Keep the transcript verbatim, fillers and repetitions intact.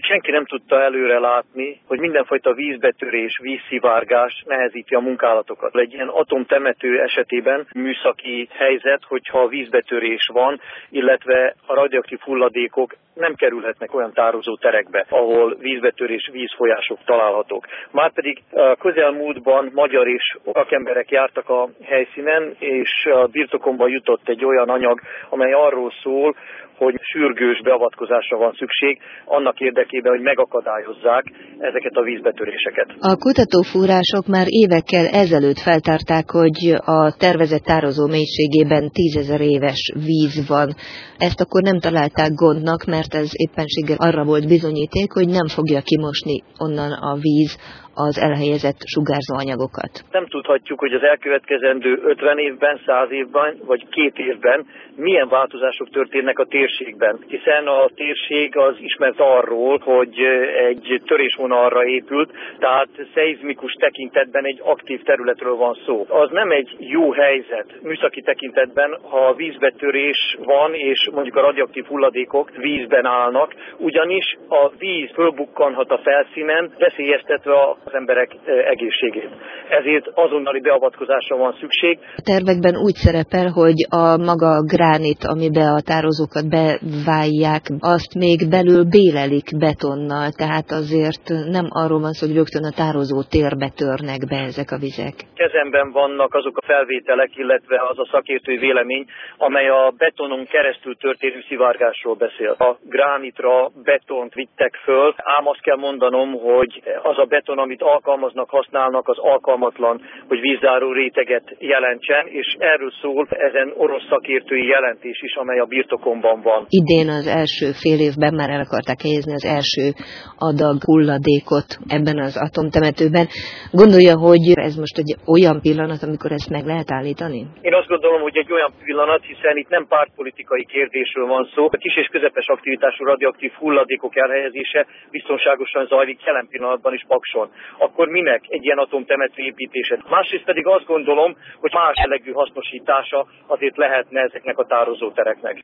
senki nem tudta előre látni, hogy mindenfajta vízbetörés, vízszivárgás nehezíti a munkálatokat. Egy ilyen atomtemető esetében műszaki helyzet, hogyha vízbetörés van, illetve a radioaktív hulladékok nem kerülhetnek olyan tározó terekbe, ahol vízbetörés, vízfolyások találhatók. Márpedig a közelmúltban magyar és szakemberek jártak a helyszínen, és a birtokomba jutott egy olyan anyag, amely arról szól, hogy sürgős beavatkozásra van szükség, annak érdekében, hogy megakadályozzák ezeket a vízbetöréseket. A kutatófúrások már évekkel ezelőtt feltárták, hogy a tervezett tározó mélységében tízezer éves víz van. Ezt akkor nem találták gondnak, mert ez éppenséggel arra volt bizonyíték, hogy nem fogja kimosni onnan a víz az elhelyezett sugárzóanyagokat. Nem tudhatjuk, hogy az elkövetkezendő ötven évben, száz évben vagy két évben milyen változások történnek a térségben, hiszen a térség az ismert arról, hogy egy törésvonalra épült, tehát szeizmikus tekintetben egy aktív területről van szó. Az nem egy jó helyzet műszaki tekintetben, ha vízbetörés van, és mondjuk a radioaktív hulladékok vízben állnak, ugyanis a víz fölbukkanhat a felszínen, veszélyeztetve az emberek egészségét. Ezért azonnali beavatkozásra van szükség. A tervekben úgy szerepel, hogy a maga gránit, amiben a tározókat beválják, azt még belül bélelik betonnal, tehát azért nem arról van szó, hogy rögtön a tározó térbe törnek be ezek a vizek. Kezemben vannak azok a felvételek, illetve az a szakértői vélemény, amely a betonon keresztül történő szivárgásról beszél. A gránitra betont vittek föl, ám azt kell mondanom, hogy az a beton, amit alkalmaznak, használnak, az alkalmatlan, hogy vízzáró réteget jelentsen, és erről szól ezen orosz szakértői jelentés is, amely a birtokomban van. Idén az első fél évben már el akarták helyezni az első adag hulladékot ebben az atomtemetőben. Gondolja, hogy ez most egy olyan pillanat, amikor ezt meg lehet állítani? Én azt gondolom, hogy egy olyan pillanat, hiszen itt nem pártpolitikai kérdésről van szó. A kis és közepes aktivitású radioaktív hulladékok elhelyezése biztonságosan zajlik jelen pillanatban is Pakson. Akkor minek egy ilyen atomtemető építése? Másrészt pedig azt gondolom, hogy más jellegű hasznosítása azért lehetne ezeknek a tározótereknek.